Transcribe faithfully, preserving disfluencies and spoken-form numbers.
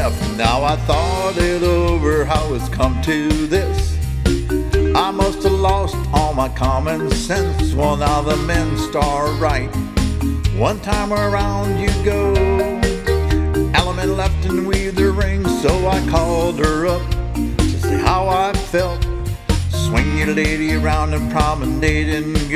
left. Now I thought it over, how it's come to this. I must have lost all my common sense. Well, now the men start right. One time around you go. Element left and we the ring, so I called her up to see how I felt. Swing your lady around and promenade and